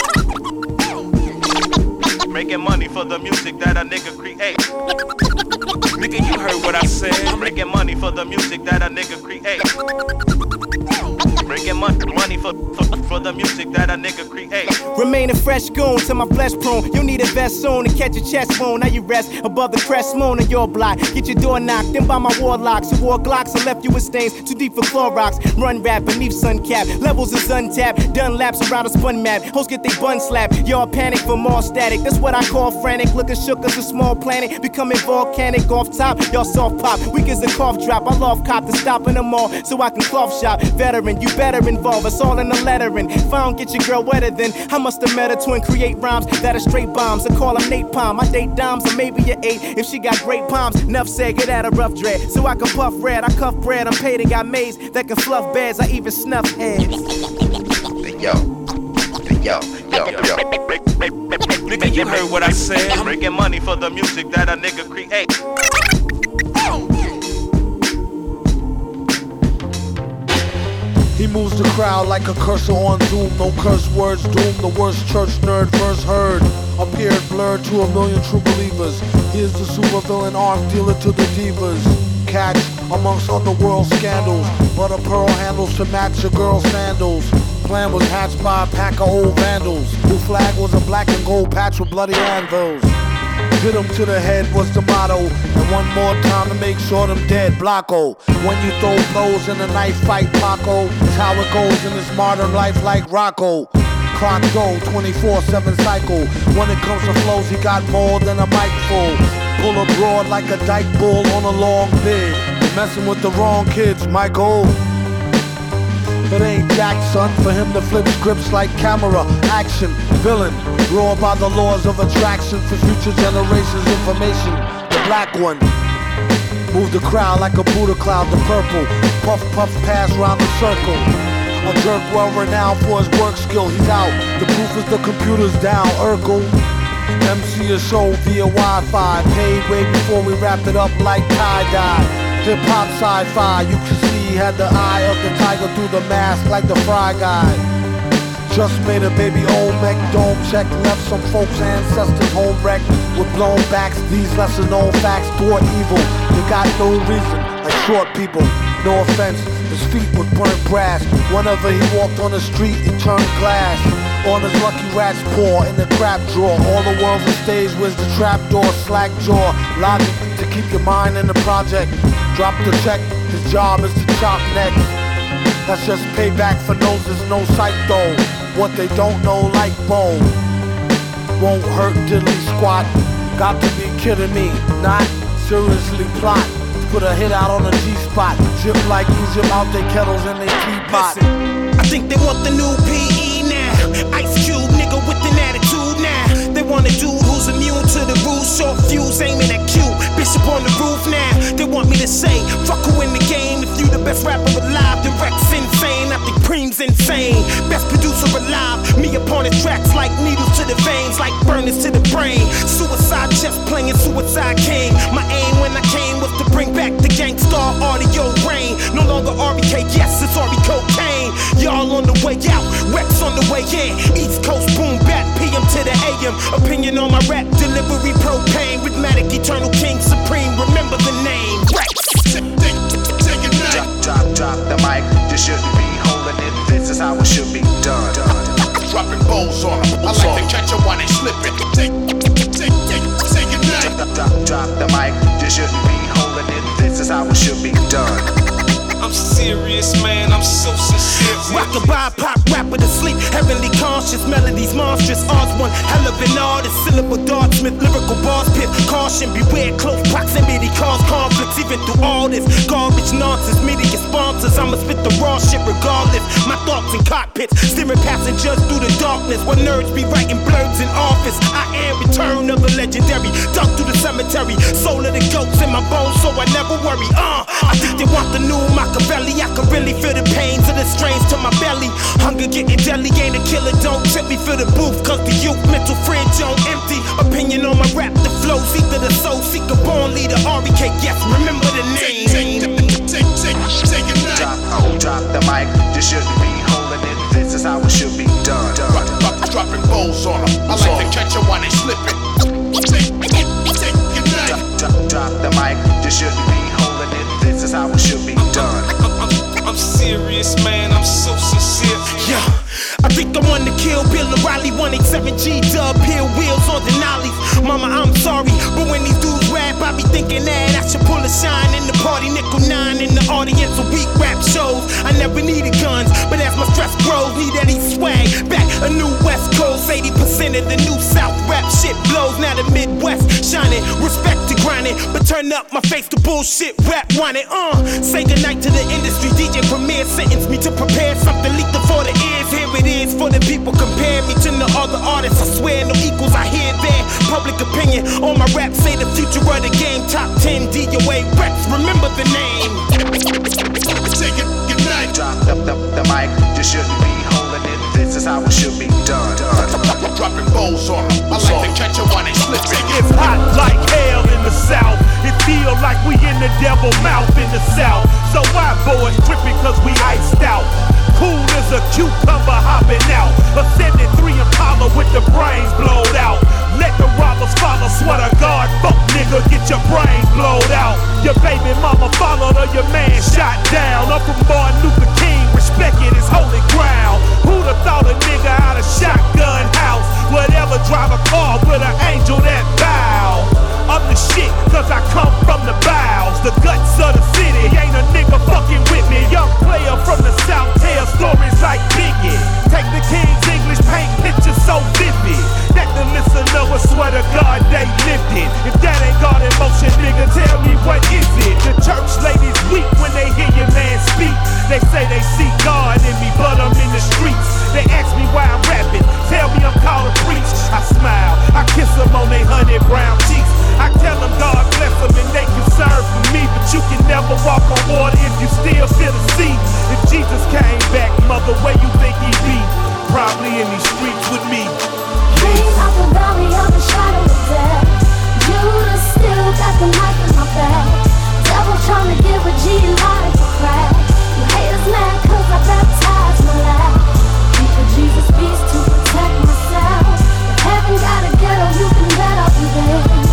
Making money for the music that a nigga create. Nigga, you heard what I said. Making money for the music that a nigga create. Making money for the music that a nigga create. Remaining fresh goon to my flesh prone. You need a vest soon to catch your chest bone. Now you rest above the crest moan of your block. Get your door knocked, then by my warlocks who wore Glocks and left you with stains too deep for Clorox. Run rap beneath sun cap. Levels is untapped. Done laps around a spun map. Hoes get they bun slapped. Y'all panic for more static. That's what I call frantic. Looking shook as a small planet. Becoming volcanic off top. Y'all soft pop. Weak as a cough drop. I love cop to stopping them all so I can cloth shop. Veteran, you better involve us all in the lettering. If I don't get your girl wetter, then I must have met her to create rhymes that are straight bombs. I call them napalm. I date dimes or maybe a 8 if she got great palms. Enough said, get out of rough dread so I can puff red. I cuff bread. I'm paid and got maids that can fluff beds. I even snuff heads. Yo. Nigga, you heard what I said. Making money for the music that a nigga create. He moves the crowd like a cursor on Zoom. No curse words doom. The worst church nerd verse heard. Appeared blurred to a million true believers. He is the supervillain arm dealer to the divas. Catch amongst underworld scandals. Butter pearl handles to match your girl's sandals. Plan was hatched by a pack of old vandals. Blue flag was a black and gold patch with bloody anvils. Hit him to the head was the motto. And one more time to make sure them dead. Blocko. When you throw blows in a knife fight, Paco. It's how it goes in this modern life like Rocco. Clock go, 24/7 cycle. When it comes to flows, he got more than a mic full. Pull abroad like a dyke bull on a long bid. You're messing with the wrong kids, Michael. It ain't Jack, son, for him to flip scripts like camera, action, villain. Raw by the laws of attraction for future generations' information. The black one. Move the crowd like a Buddha cloud, the purple. Puff, puff, pass round the circle. A jerk well renowned for his work skill, he's out. The proof is the computer's down, Urkel. MC a show via Wi-Fi. Paid way before we wrap it up like tie-dye. Hip-hop sci-fi, you can see he had the eye of the tiger through the mask like the Fry Guy. Just made a baby Olmec dome check. Left some folks' ancestors home wrecked with blown backs. These lesser known facts thwart evil. They got no reason, like short people. No offense, his feet would burn brass. Whenever he walked on the street, he turned glass. On his lucky rat's paw in the crap drawer. All the world's a stage, where's the trap door? Slack jaw, logic to keep your mind in the project. Drop the check, his job is to chop necks. That's just payback for noses, no sight though. What they don't know like Bo. Won't hurt diddly squat. Got to be kidding me, not seriously plot. Put a hit out on a G-spot. Drip like Egypt out their kettles and they teapot. I think they want the new PE now. Ice Cube, nigga with an attitude now. They want a dude who's immune to the rules. Short fuse aiming at Q. Bishop on the roof now. They want me to say, fuck who in the game. If you the best rapper alive, then Rex insane. I think Preem's insane. Best producer alive. Me upon his tracks like needles to the veins, like burners to the brain. Suicide chest playing Suicide King. My aim when I came was to bring back the gangstar audio reign. No longer RBK, yes, it's RB cocaine. Y'all on the way out, Rex on the way in. East Coast boom bap, PM to the AM. Opinion on my rap, delivery propane. Rhythmatic, eternal king, supreme. Remember the name, Rex. Drop the mic, you shouldn't be holding it. This is how it should be done. Dropping balls on them. I like to catch them while they slipping. Take it back. Drop the mic, you shouldn't be holding it. This is how it should be done. I'm serious, man, I'm so sincere. Rockabye, pop, rapper to sleep. Heavenly conscious, melodies monstrous. Odds one, hell of an artist. Syllable dartsmith, lyrical bars pit. Caution, beware, close proximity cause conflicts. Even through all this garbage nonsense, media sponsors. I'ma spit the raw shit regardless. My thoughts in cockpits, steering passengers through the darkness. Where nerds be writing blurbs in office. I am return of the legendary. Dug through the cemetery. Soul of the goats in my bones, so I never worry. I think they want the new Machiavelli. I can really feel the pains of the strains to my belly. Hunger getting deadly, ain't a killer, don't trip me for the booth, cause the youth mental fridge on empty. Opinion on my rap, the flows, either the soul seeker, born leader, R.E.K. Yes, remember the name. Drop the mic, you shouldn't be holding it. This is how it should be done. Dropping balls on them. I like to catch them while they slipping. Drop the mic, you shouldn't be holding it. This is how it should be done. I'm serious, man, I'm so sincere. Yeah, I think I want to kill Bill O'Reilly, 187G dub, pill wheels on Denali's. Mama, I'm sorry, but when these dudes rap, I be thinking that I should pull a shine in the party, nickel 9 in the audience of weak rap shows. I never needed guns, but as my stress grows, need Eddie swag back. A new West Coast, 80% of the new South rap shit blows. Now the Midwest shining, respect to grinding, but turn up my face to bullshit rap whining. Say goodnight to the industry, DJ Premier sentenced me to prepare something leaked for the ears. Here it is for the people, compare me to the other artists. I swear no equals, I hear their public opinion on my rap, say the future of the game. Top 10 DOA Rex, remember the name. Take it, good night. Drop the mic, you shouldn't be holding it. This is how it should be done. Dropping balls on them. I like to catch them while they slipping. It's hot like hell in the South. It feel like we in the devil mouth in the South. So why boys tripping cause we iced out? Cool as a cucumber hopping out. A 73 Impala with the brains blowed out. Let the robbers follow, swear to God, fuck nigga, get your brains blowed out. Your baby mama followed her, your man shot down. I'm from Martin Luther King, respecting his holy ground. Who'd have thought a nigga out of shotgun house would ever drive a car with an angel that bow? I'm the shit, cause I come from the bowels, the guts of the city. Ain't a nigga fucking with me. Young player from the South tell stories like Biggie. Take the King's English, paint pictures so vivid that the listener will swear to God they lived it. If that ain't God in motion, nigga, tell me what is it? The church ladies weep when they hear your man speak. They say they see God in me, but I'm in the streets. They ask me why I'm rapping, tell me I'm called to preach. I smile, I kiss them on they 100 brown cheeks. I tell them God bless them and they can serve for me, but you can never walk on water if you still feel the sea. If Jesus came back, mother, where you think he'd be? Probably in these streets with me. Dream out the valley of the shadow of death. Judas still got the knife in my back. Devil trying to give a G life a crack. You haters mad cause I baptized my lap. Keep a Jesus beast to protect myself. If heaven got a ghetto, you can bet I'll be there.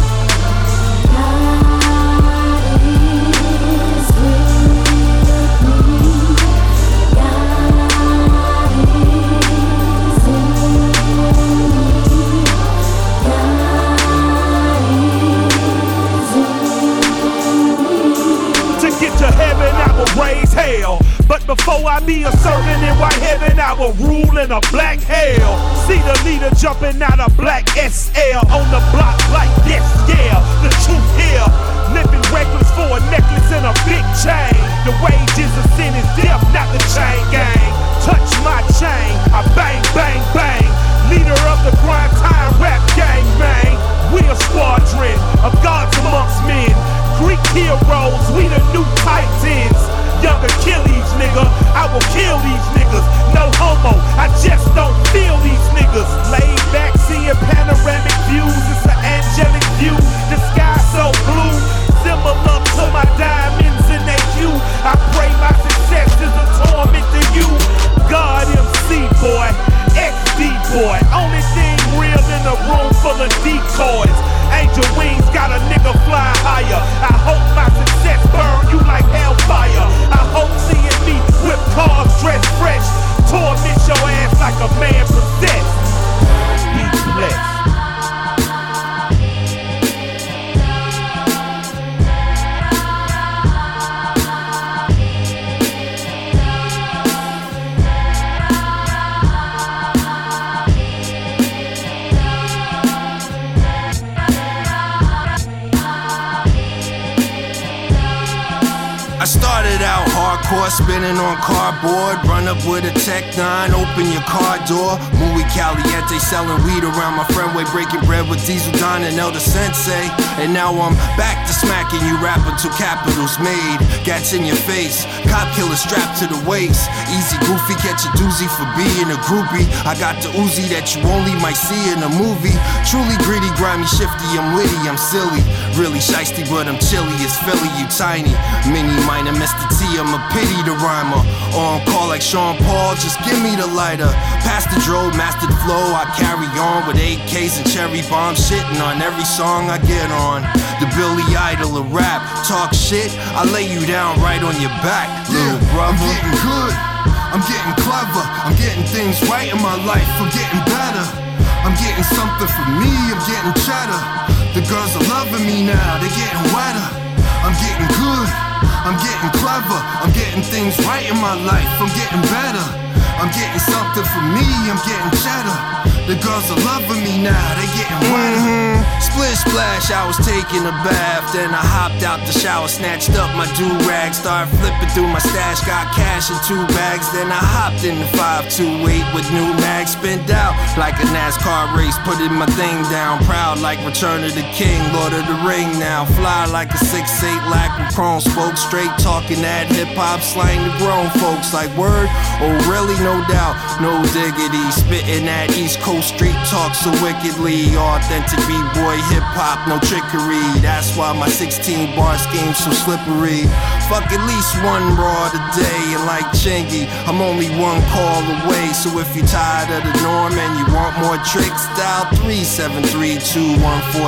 To heaven I will raise hell, but before I be a servant in white heaven I will rule in a black hell. See the leader jumping out of black SL on the block like this, yeah, the truth here. Living reckless for a necklace and a big chain. The wages of sin is death, not the chain gang. Touch my chain, I bang, bang, bang. Leader of the grind time rap gang, man. We a squadron of gods amongst men. Greek heroes, we the new titans. Young Achilles, nigga, I will kill these niggas. No homo, I just don't feel these niggas. Laid back, seeing panoramic views. It's an angelic view. The sky so blue, similar to my diamonds in their hue. I pray my success is a torment to you. God MC boy, XD boy. Only thing real in a room full of decoys. Angel wings got a nigga fly higher. I hope my success burn you like hellfire. I hope seeing me whip cars dressed fresh torment your ass like a man possessed. Be blessed. floor, spinning on cardboard. Run up with a Tech 9, open your car door. Muy caliente, selling weed around my friendway, breaking bread with Diesel Don and Elder Sensei. And now I'm back to smacking you rapper till capitals made. Gats in your face, cop killer strapped to the waist. Easy goofy, catch a doozy for being a groupie. I got the Uzi that you only might see in a movie. Truly greedy, grimy, shifty, I'm witty, I'm silly. Really shiesty, but I'm chilly as Philly, you tiny. Mini minor, Mr. T, I'm a pity the rhymer. On call like Sean Paul, just give me the lighter. Past the dro, mastered flow, I carry on with AKs and cherry bombs. Shitting on every song I get on. The Billy Idol of rap, talk shit, I lay you down right on your back, little brother. I'm getting good, I'm getting clever, I'm getting things right in my life, I'm getting better. I'm getting something for me, I'm getting cheddar. The girls are loving me now, they're getting wetter. I'm getting good, I'm getting clever, I'm getting things right in my life, I'm getting better. I'm getting something for me, I'm getting cheddar. The girls are loving me now, they getting wetter. Splish splash, I was taking a bath. Then I hopped out the shower, snatched up my do-rag, started flipping through my stash, got cash in 2 bags. Then I hopped in the 528 with new mags, spinned out like a NASCAR race, putting my thing down. Proud like Return of the King, Lord of the Ring now. Fly like a 6'8" lack with chrome spokes, straight talking that hip-hop slang to grown folks like word. Oh really, no doubt, no diggity, spitting that East Coast street talk so wickedly. Authentic B-boy hip-hop, no trickery. That's why my 16 bar scheme's so slippery. Fuck at least one raw today. And like Chingy, I'm only one call away. So if you're tired of the norm and you want more tricks, dial 373-2146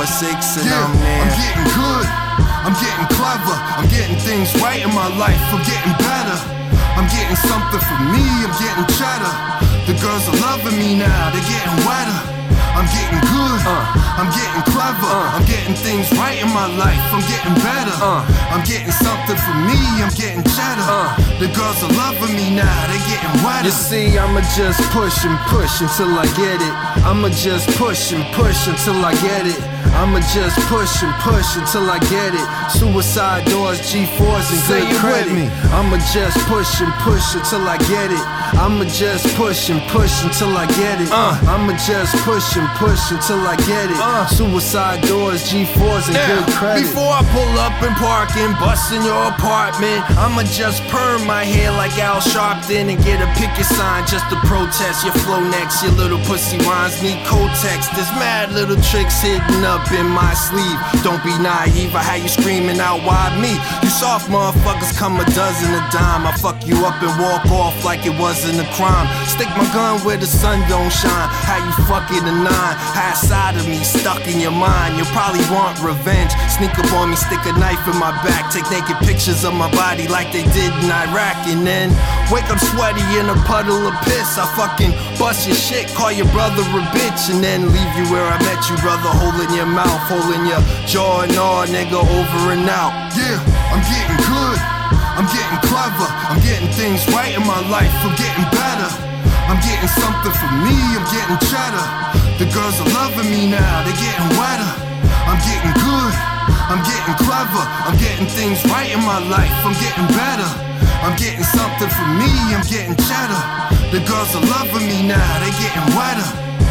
and yeah, I'm there. I'm getting good, I'm getting clever, I'm getting things right in my life, I'm getting better. I'm getting something for me, I'm getting cheddar. The girls are loving me now, they're getting wetter. I'm getting good, I'm getting clever, I'm getting things right in my life, I'm getting better. I'm getting something for me, I'm getting cheddar. The girls are loving me now, they're getting wetter. You see, I'ma just push and push until I get it. I'ma just push and push until I get it. I'ma just push and push until I get it. Suicide doors, G4s and Say good it credit. with me. I'ma just push and push until I get it. I'ma just push and push until I get it. I'ma just push and push until I get it. Suicide doors, G4s and good credit. Before I pull up and park and bust in your apartment, I'ma just perm my hair like Al Sharpton and get a picket sign just to protest your flow next. Your little pussy rhymes need Kotex. There's mad little tricks hidden up in my sleeve. Don't be naive, I had you screaming out, why me? You soft motherfuckers come a dozen a dime. I fuck you up and walk off like it wasn't a crime. Stick my gun where the sun don't shine. How you fucking a 9? High side of me stuck in your mind. You'll probably want revenge. Sneak up on me, stick a knife in my back, take naked pictures of my body like they did in Iraq, and then wake up sweaty in a puddle of piss. I fucking bust your shit, call your brother a bitch, and then leave you where I met you, brother, holding your mouth, holding your jaw and all, nigga, over and out. Yeah, I'm getting good, I'm getting clever, I'm getting things right in my life, I'm getting better. I'm getting something for me, I'm getting cheddar. The girls are loving me now, they're getting wetter. I'm getting good, I'm getting clever, I'm getting things right in my life, I'm getting better. I'm getting something for me, I'm getting cheddar. The girls are loving me now, they're getting wetter.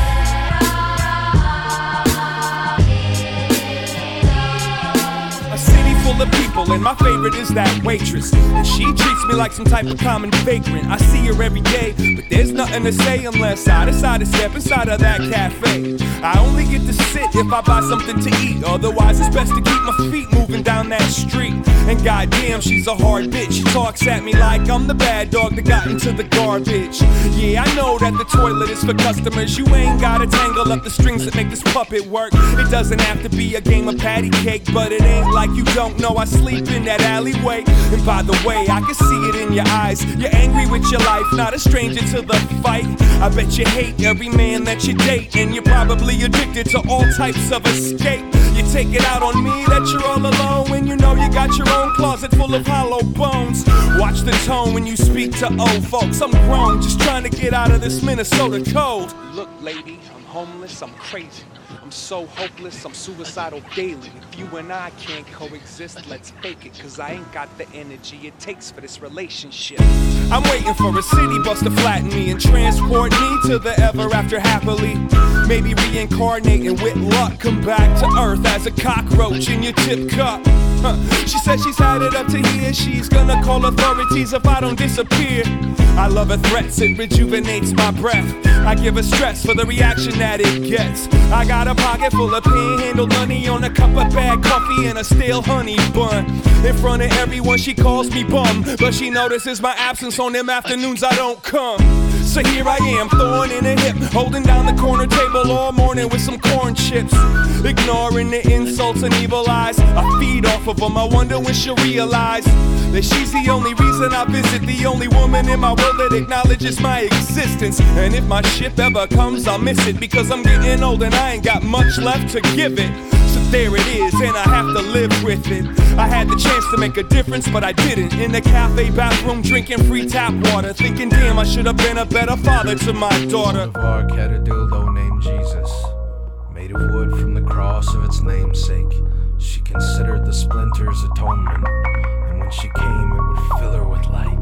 Full of people, and my favorite is that waitress. And she treats me like some type of common vagrant. I see her every day, but there's nothing to say unless I decide to step inside of that cafe. I only get to sit if I buy something to eat. Otherwise, it's best to keep my feet moving down that street. And goddamn, she's a hard bitch. She talks at me like I'm the bad dog that got into the garbage. Yeah, I know that the toilet is for customers. You ain't gotta tangle up the strings that make this puppet work. It doesn't have to be a game of patty cake, but it ain't like you don't know I sleep in that alleyway. And by the way, I can see it in your eyes. You're angry with your life, not a stranger to the fight. I bet you hate every man that you date, and you're probably addicted to all types of escape. You take it out on me that you're all alone when you know you got your own closet full of hollow bones. Watch the tone when you speak to old folks. I'm grown, just trying to get out of this Minnesota cold. Look, lady, I'm homeless, I'm crazy. I'm so hopeless, I'm suicidal daily. If you and I can't coexist, let's fake it, cause I ain't got the energy it takes for this relationship. I'm waiting for a city bus to flatten me and transport me to the ever after happily. Maybe reincarnating with luck, come back to earth as a cockroach in your tip cup. She said she's had it up to here, she's gonna call authorities if I don't disappear. I love her threats, it rejuvenates my breath. I give her stress for the reaction that it gets. I got a pocket full of panhandled money on a cup of bad coffee and a stale honey bun. In front of everyone she calls me bum, but she notices my absence on them afternoons I don't come. So here I am, thorn in a hip, holding down the corner table all morning with some corn chips. Ignoring the insults and evil eyes, I feed off of them, I wonder when she'll realize that she's the only reason I visit, the only woman in my world that acknowledges my existence. And if my ship ever comes, I'll miss it, because I'm getting old and I ain't got much left to give it. So there it is, and I have to live with it. I had the chance to make a difference, but I didn't. In the cafe bathroom, drinking free tap water, thinking, damn, I should have been a better father to my daughter. Joan of Arc had a dildo named Jesus, made of wood from the cross of its namesake. She considered the splinters atonement, and when she came, it would fill her with light.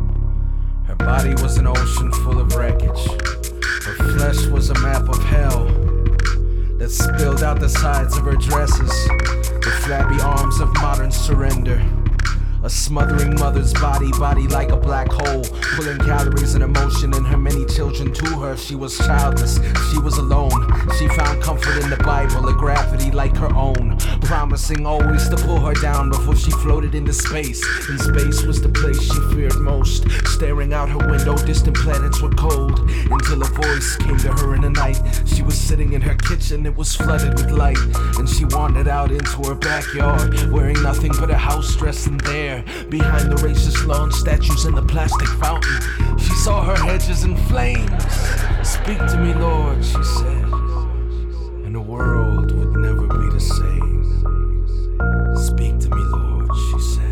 Her body was an ocean full of wreckage. Her flesh was a map of hell that spilled out the sides of her dresses, the flabby arms of modern surrender. A smothering mother's body like a black hole, pulling calories and emotion in her many children to her. She was childless, she was alone. She found comfort in the Bible, a gravity like her own, promising always to pull her down before she floated into space. And space was the place she feared most. Staring out her window, distant planets were cold, until a voice came to her in the night. She was sitting in her kitchen, it was flooded with light, and she wandered out into her backyard, wearing nothing but a house dress. And there, behind the racist lawn statues and the plastic fountain, she saw her hedges in flames. Speak to me, Lord, she said, and the world would never be the same. Speak to me, Lord, she said.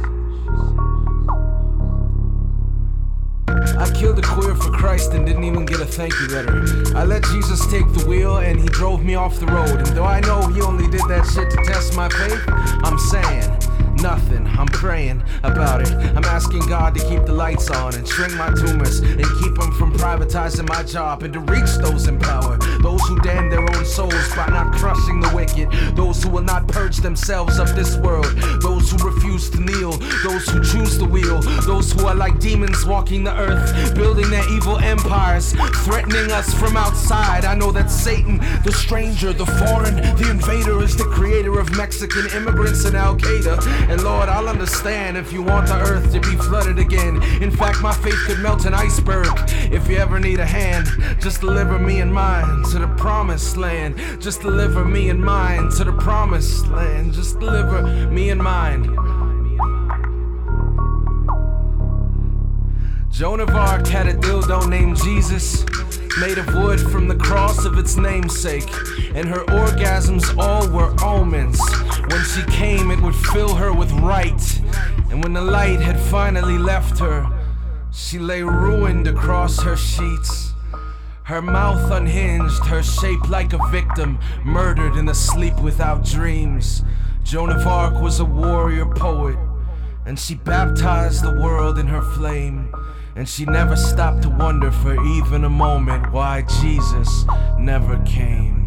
I killed a queer for Christ and didn't even get a thank you letter. I let Jesus take the wheel and he drove me off the road. And though I know he only did that shit to test my faith, I'm saying nothing, I'm praying about it. I'm asking God to keep the lights on and shrink my tumors and keep them from privatizing my job, and to reach those in power, those who damn their own souls by not crushing the wicked, those who will not purge themselves of this world, those who refuse to kneel, those who choose the wheel, those who are like demons walking the earth, building their evil empires, threatening us from outside. I know that Satan, the stranger, the foreign, the invader, is the creator of Mexican immigrants and Al-Qaeda. And Lord, I'll understand if you want the earth to be flooded again. In fact, my faith could melt an iceberg. If you ever need a hand, just deliver me and mine to the promised land. Just deliver me and mine to the promised land. Just deliver me and mine. Joan of Arc had a dildo named Jesus, made of wood from the cross of its namesake, and her orgasms all were omens. When she came, it would fill her with light, and when the light had finally left her, she lay ruined across her sheets. Her mouth unhinged, her shape like a victim, murdered in a sleep without dreams. Joan of Arc was a warrior poet, and she baptized the world in her flame. And she never stopped to wonder for even a moment why Jesus never came.